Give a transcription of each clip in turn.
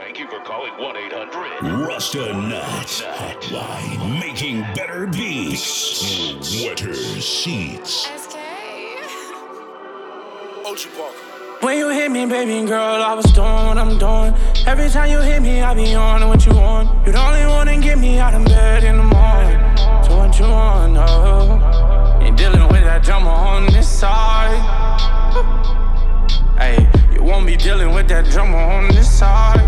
Thank you for calling 1-800-Rasta-Nut. Why? Making better beats. Wetter seats. SK. Ochi Parker. When you hit me, baby girl, I was doing what I'm doing. Every time you hit me, I be on what you want. You the only one to get me out of bed in the morning. So what you want, no? Ain't dealing with that drama on this side. Hey, you won't be dealing with that drama on this side.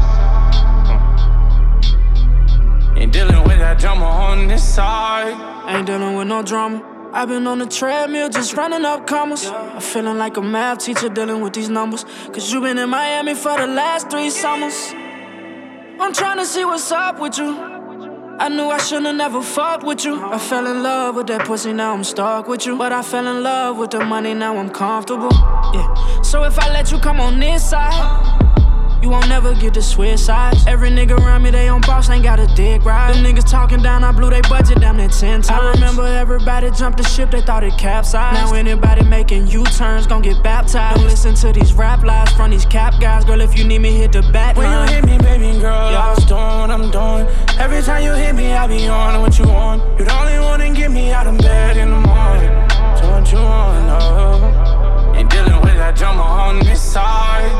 Ain't dealing with that drama on this side. Ain't dealing with no drama. I've been on the treadmill just running up commas. I'm feeling like a math teacher dealing with these numbers. Cause you been in Miami for the last 3 summers. I'm trying to see what's up with you. I knew I should've never fucked with you. I fell in love with that pussy, now I'm stuck with you. But I fell in love with the money, now I'm comfortable. Yeah. So if I let you come on this side, you won't never get to switch sides. Every nigga around me, they on boss, ain't got a dick right. Them niggas talking down, I blew they budget down there 10 times. I remember everybody jumped the ship, they thought it capsized. Now anybody making U-turns gon' get baptized. Don't listen to these rap lies from these cap guys. Girl, if you need me, hit the back line. When you hit me, baby girl, I was doing what I'm doing. Every time you hit me, I be on what you want. You the only one to get me out of bed in the morning. So what you want, no? Ain't dealing with that drama on this side.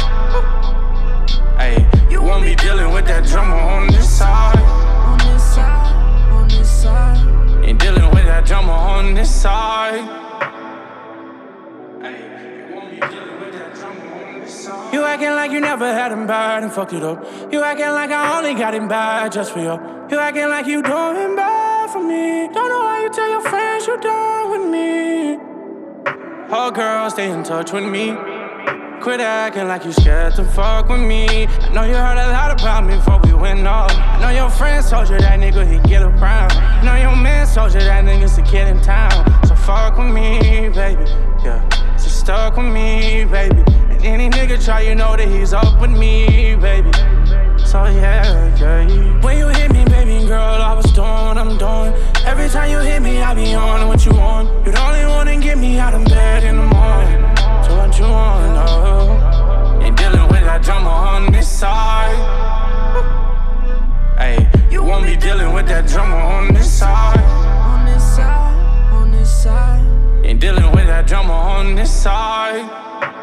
Hey, you won't be dealing with that drama on this side. On this side, on this side. Ain't dealing with that drama on this side. Hey, you won't be dealing with that drama on this side. You acting like you never had him bad and fucked it up. You acting like I only got him bad just for you. You acting like you doing bad for me. Don't know why you tell your friends you done with me. Oh girl, stay in touch with me. Quit acting like you scared to fuck with me. I know you heard a lot about me before we went off. I know your friends told you that nigga he'd get around. I know your man told you that nigga's the kid in town. So fuck with me, baby, yeah. So stuck with me, baby. And any nigga try, you know that he's up with me, baby. So yeah. When you hit me, baby girl, I was doing what I'm doing. Every time you hit me, I be on what you want. You the only one to get me out of bed in the morning. So what you want, no? Ain't dealing with that drama on this side. Hey, you won't be dealing with that drama on this side. On this side, on this side. Ain't dealing with that drama on this side.